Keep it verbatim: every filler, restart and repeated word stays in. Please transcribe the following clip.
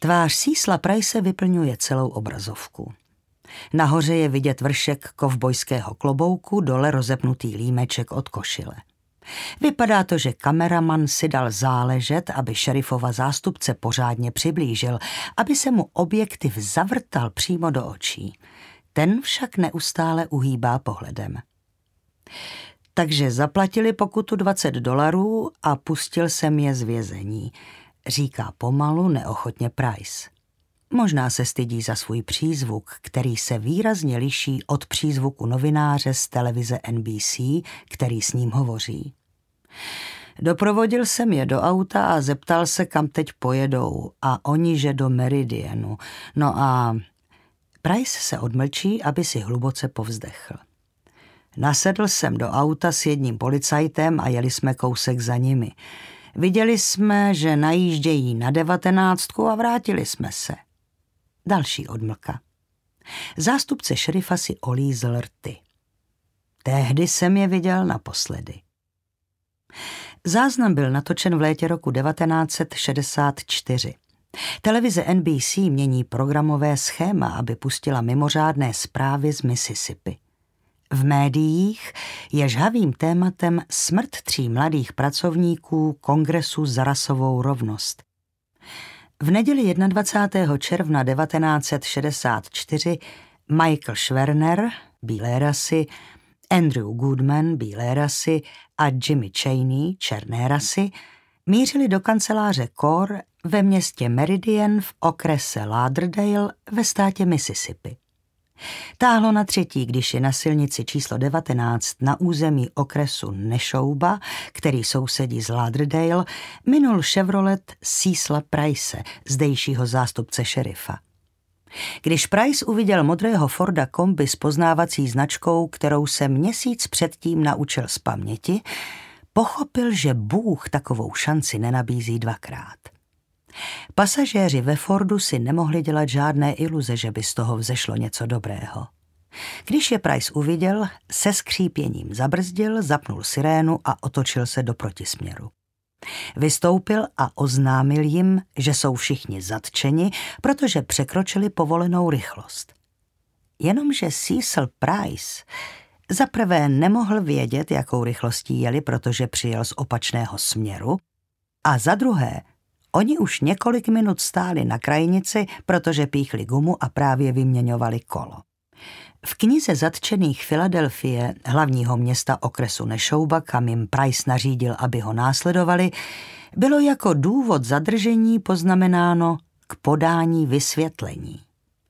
Tvář Cecila Price vyplňuje celou obrazovku. Nahoře je vidět vršek kovbojského klobouku, dole rozepnutý límeček od košile. Vypadá to, že kameraman si dal záležet, aby šerifova zástupce pořádně přiblížil, aby se mu objektiv zavrtal přímo do očí. Ten však neustále uhýbá pohledem. Takže zaplatili pokutu dvacet dolarů a pustil jsem je z vězení, říká pomalu, neochotně Price. Možná se stydí za svůj přízvuk, který se výrazně liší od přízvuku novináře z televize N B C, který s ním hovoří. Doprovodil jsem je do auta a zeptal se, kam teď pojedou, a oni, že do Meridianu. No a Price se odmlčí, aby si hluboce povzdechl. Nasedl jsem do auta s jedním policajtem a jeli jsme kousek za nimi. Viděli jsme, že najíždějí na devatenáctku a vrátili jsme se. Další odmlka. Zástupce šerifa si olízl rty. Tehdy jsem je viděl naposledy. Záznam byl natočen v létě roku devatenáct set šedesát čtyři. Televize N B C mění programové schéma, aby pustila mimořádné zprávy z Mississippi. V médiích je žhavým tématem smrt tří mladých pracovníků Kongresu za rasovou rovnost. V neděli dvacátého prvního června devatenáct set šedesát čtyři Michael Schwerner, bílé rasy, Andrew Goodman, bílé rasy, a Jimmy Chaney, černé rasy, mířili do kanceláře Core ve městě Meridian v okrese Lauderdale ve státě Mississippi. Táhlo na třetí, když je na silnici číslo devatenáct na území okresu Neshoba, který sousedí s Lauderdale, minul Chevrolet Cecila Price, zdejšího zástupce šerifa. Když Price uviděl modrého Forda kombi s poznávací značkou, kterou se měsíc předtím naučil z paměti, pochopil, že Bůh takovou šanci nenabízí dvakrát. Pasažéři ve Fordu si nemohli dělat žádné iluze, že by z toho vzešlo něco dobrého. Když je Price uviděl, se skřípěním zabrzdil, zapnul sirénu a otočil se do protisměru. Vystoupil a oznámil jim, že jsou všichni zatčeni, protože překročili povolenou rychlost. Jenomže Cecil Price zaprvé nemohl vědět, jakou rychlostí jeli, protože přijel z opačného směru, a za druhé, oni už několik minut stáli na krajnici, protože píchli gumu a právě vyměňovali kolo. V knize zatčených Filadelfie, hlavního města okresu Neshoba, kam jim Price nařídil, aby ho následovali, bylo jako důvod zadržení poznamenáno k podání vysvětlení.